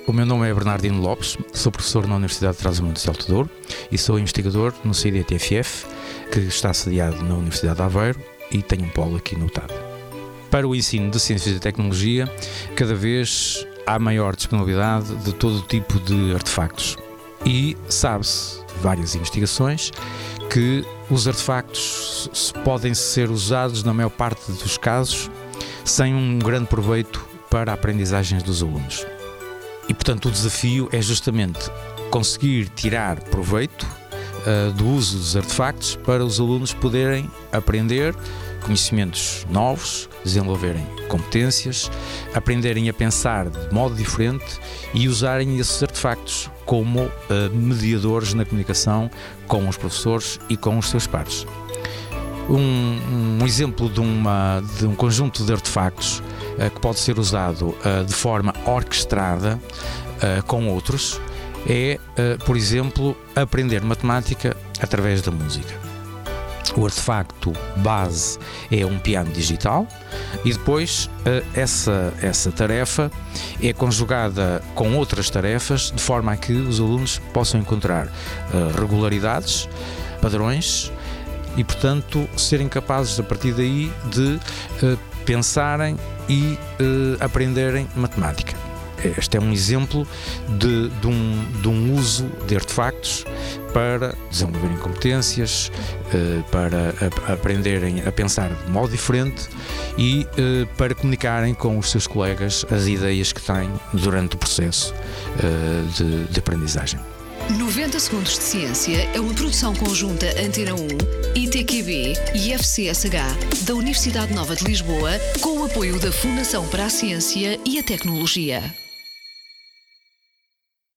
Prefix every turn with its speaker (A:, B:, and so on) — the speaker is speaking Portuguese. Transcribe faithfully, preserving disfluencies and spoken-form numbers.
A: O meu nome é Bernardino Lopes, sou professor na Universidade de Trás-os-Montes de Alto Douro e sou investigador no C I D T F F, que está sediado na Universidade de Aveiro e tem um polo aqui no T A D. Para o ensino de Ciências e Tecnologia, cada vez há maior disponibilidade de todo tipo de artefactos e sabe-se, várias investigações, que os artefactos podem ser usados na maior parte dos casos sem um grande proveito para a aprendizagem dos alunos. E, portanto, o desafio é justamente conseguir tirar proveito uh, do uso dos artefactos para os alunos poderem aprender conhecimentos novos, desenvolverem competências, aprenderem a pensar de modo diferente e usarem esses artefactos como uh, mediadores na comunicação com os professores e com os seus pares. Um, um exemplo de, uma, de um conjunto de artefactos uh, que pode ser usado uh, de forma orquestrada uh, com outros é, uh, por exemplo, aprender matemática através da música. O artefacto base é um piano digital e depois uh, essa, essa tarefa é conjugada com outras tarefas de forma a que os alunos possam encontrar uh, regularidades, padrões e, portanto, serem capazes, a partir daí, de uh, pensarem e uh, aprenderem matemática. Este é um exemplo de, de, um, de um uso de artefactos para desenvolverem competências, uh, para a, aprenderem a pensar de modo diferente e uh, para comunicarem com os seus colegas as ideias que têm durante o processo uh, de, de aprendizagem.
B: noventa Segundos de Ciência é uma produção conjunta Antena um, I T Q B e F C S H da Universidade Nova de Lisboa, com o apoio da Fundação para a Ciência e a Tecnologia.